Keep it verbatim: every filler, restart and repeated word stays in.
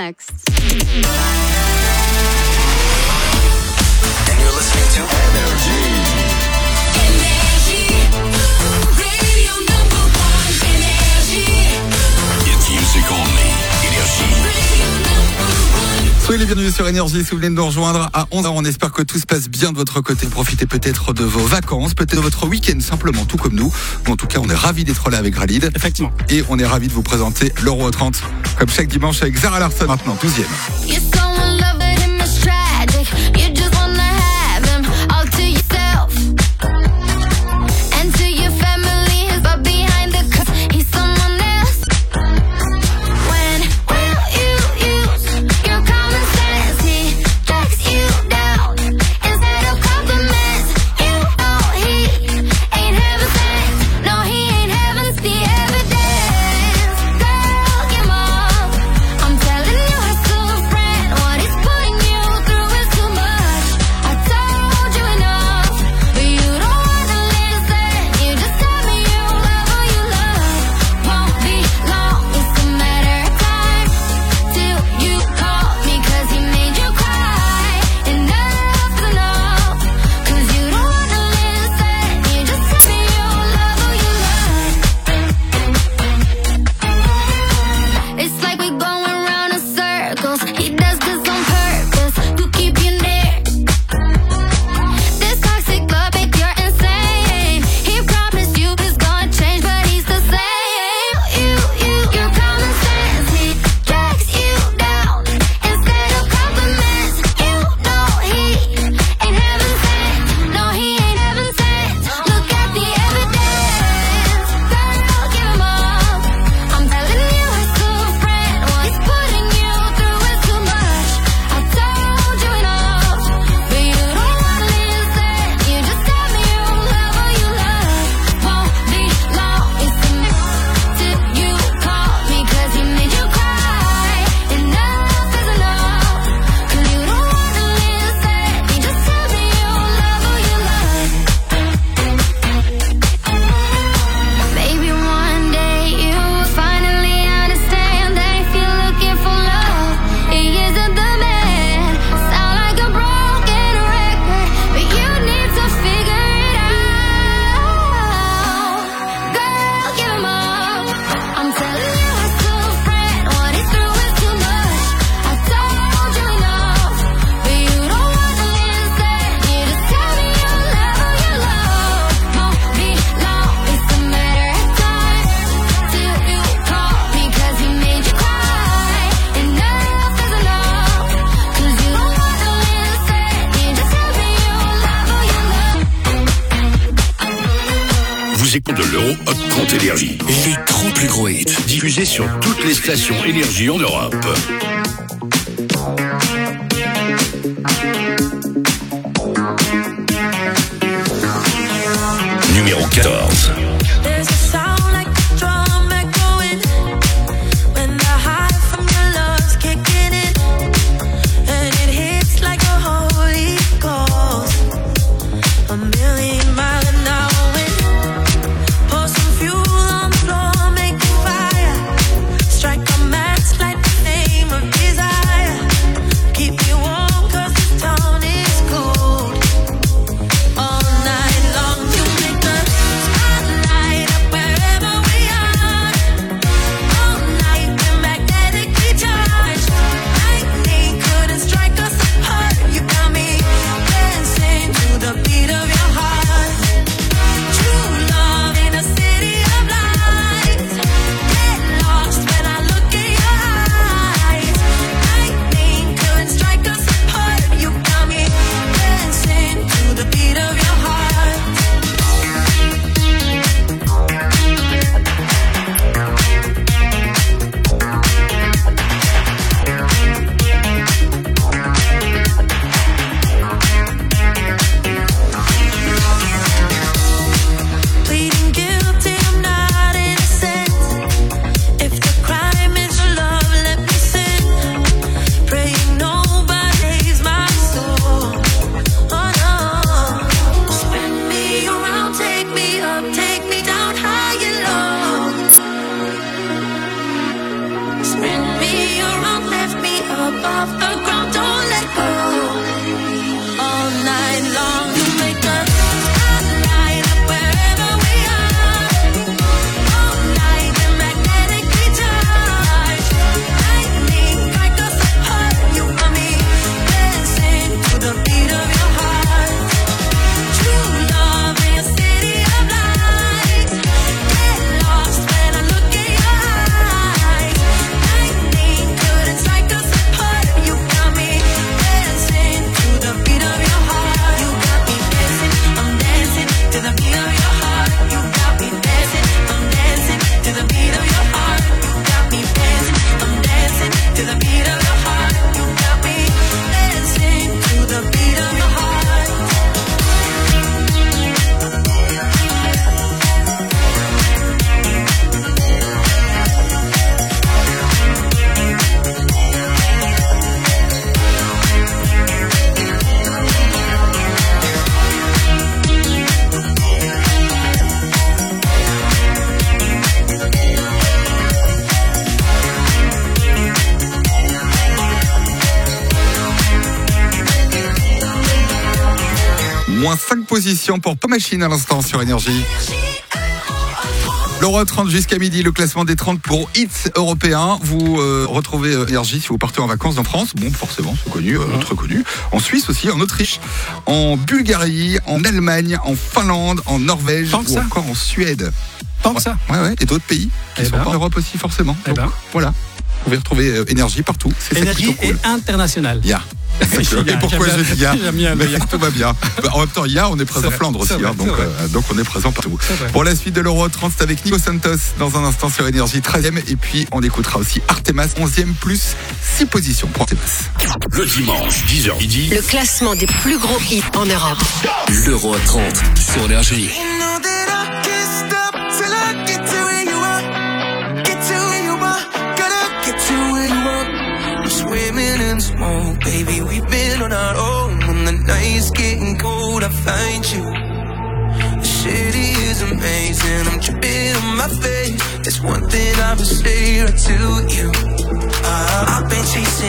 next. And you're listening to Energy. Energy. Radio number one. Energy. It's music only. Energy. Radio number one. Soyez les bienvenus sur Énergie, si vous venez de nous rejoindre à onze heures, on espère que tout se passe bien de votre côté. Profitez peut-être de vos vacances, peut-être de votre week-end simplement, tout comme nous. En tout cas, on est ravis d'être là avec Ralid. Effectivement. Et on est ravis de vous présenter l'Euro trente, comme chaque dimanche avec Zara Larsson maintenant, douzième. You're so in love with him, it's tragic. You just wanna have him all to yourself. And to your family, but behind the curtain, he's someone else. When will you use your common sense? He tracks you down instead of compliments. You know he ain't heaven sent. No, he ain't heaven's the evidence. Girl, give him up. I'm telling you, his true friend, what he's putting you through is too much. I told you enough, but you don't wanna listen. You just tell me you love who you love. Won't be long, it's a matter of time till you call me, 'cause he made you cry. Enough is enough, 'cause you don't wanna listen. You just tell me you love who you love. It's like we're going round in circles. He does this on purpose to keep you near. This toxic love, babe, you're insane. He promised you he's gonna change, but he's the same. You, you, your common sense. He tracks you down instead of compliments. You know he ain't heaven sent. No, he ain't heaven sent. Look at the evidence. Girl, give him up. I'm telling you, his true friend, what he's putting you through is too much. I told you enough, but you don't wanna listen. You just tell me you love who you love. Won't be long, it's a minute till you call me, 'cause he made you cry. Enough is enough, 'cause you don't wanna listen. You just tell me you love who you love. Maybe one day you will finally understand that if you're looking for love, he isn't the man. Sound like a broken record, but you need to figure it out. Girl, give him up. I'm telling you, his true friend, what he's through is too much. I told you enough, but you don't wanna listen. You just tell me you love who you love. Won't be long, it's a matter of time till you call me, 'cause he made you cry. Enough is enough, 'cause you don't wanna listen. You just tell me you love who you love. Vous écoutez de l'Euro Hot trente Énergie. Les trente plus gros hits diffusés sur toutes les stations Énergie en Europe. Numéro quatorze. There's a sound like a drum echoing when the high from your love's kicking in, and it hits like a holy ghost, a million mile an hour wind. Pour some fuel on the floor, make a fire, strike a match, light the flame of desire. Keep me warm 'cause the town is cold. All night long you make the Moins cinq positions pour Pas Machine à l'instant sur Énergie. L'Euro trente jusqu'à midi, le classement des trente pour hits européens. Vous euh, retrouvez euh, Énergie si vous partez en vacances en France. Bon, forcément, c'est connu, euh, très connu. En Suisse aussi, en Autriche, en Bulgarie, en Allemagne, en Finlande, en Norvège Tant que ou ça. encore en Suède. Tant que ça. Ouais, ouais, et d'autres pays qui Eh sont ben. pas en Europe aussi forcément. Eh Donc, ben. voilà, vous pouvez retrouver euh, Énergie partout. C'est ça qui est Énergie plutôt cool. et internationale. Ya. Génial, Et pourquoi j'aime je bien- dis ya j'aime bien, Mais ya. tout va bien. Bah, en même temps, ya, on est présent C'est en vrai, Flandre aussi, c'est vrai, hein, donc, c'est vrai. euh, donc on est présent partout. C'est vrai. Pour la suite de l'Euro trente, c'est avec Nico Santos dans un instant sur Énergie, treizième. Et puis on écoutera aussi Artemas, onzième, plus six positions pour Artemas. Le dimanche, dix heures midi, Le classement des plus gros hits en Europe. L'Euro trente sur Énergie. You know that I can't stop till I get to where you are. Get to where you are. Gotta get to where you are. I'm swimming in smoke, baby. We've been on our own. When the night's getting cold, I find you. The city is amazing. I'm dripping on my face. There's one thing I would say right to you. Uh, I've been chasing